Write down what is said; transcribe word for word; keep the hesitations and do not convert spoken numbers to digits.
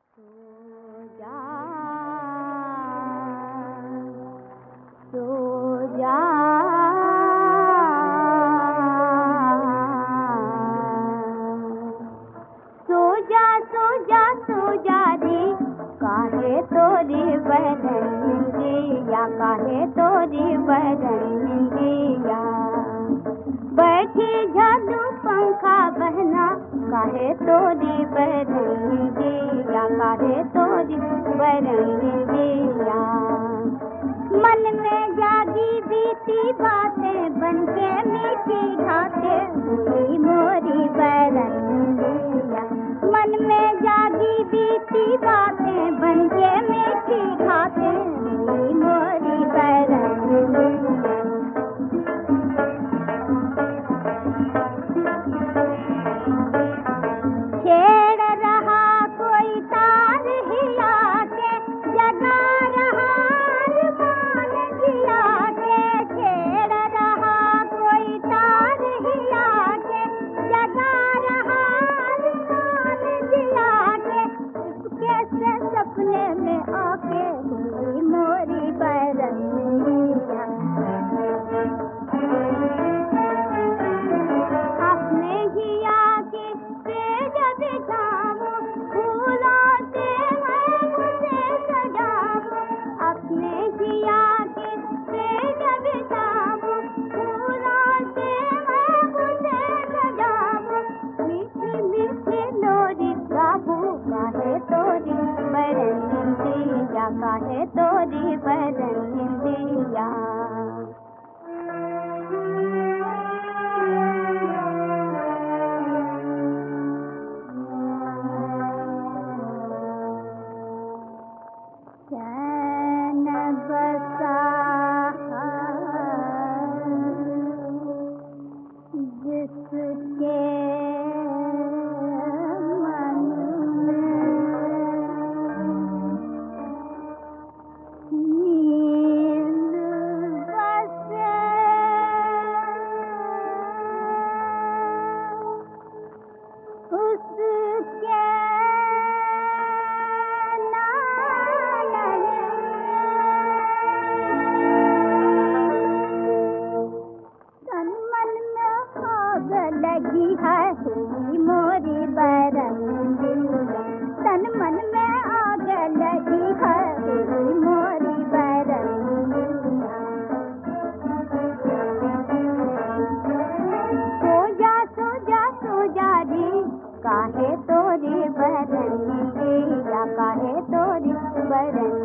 सो जा सो जा सो जा सो जा सो जा रे काहे तोरी बदन दिया काहे तोरी बदन दिया बैठी जादू पंखा बहना काहे तोरी बदन दिया काहे तोरी बदन दिया मन में जागी बीती बातें बनके मीठी घाटें हुई मोरी बदन दिया मन में जागी बीती बातें बनके मीठी घाटें हुई मोरी बदन दिया छेड़ रहा कोई तार हिला के जगा रहा अरमान जिया के छेड़ रहा कोई तार हिला के जगा रहा अरमान जिया के कैसे सपने में आके हुई मोरी बदन दिया अपने ही आके तेज बिछाओ फूलों से मैं मुझे सजाओ अपने ही आके तेज बिछाओ फूलों से मैं मुझे सजाओ मीठी मीठी लोरी गाहू काहे तोरी बदन दिया काहे तोरी बदन दिया चैन बसा जिसके मन में नींद बसे उसके लगी है हुई मोरी बदन दिया तन मन में आग लगी है हुई मोरी बदन दिया सो जा सो जा सो जा रे काहे तोरी बदन दिया काहे तोरी बदन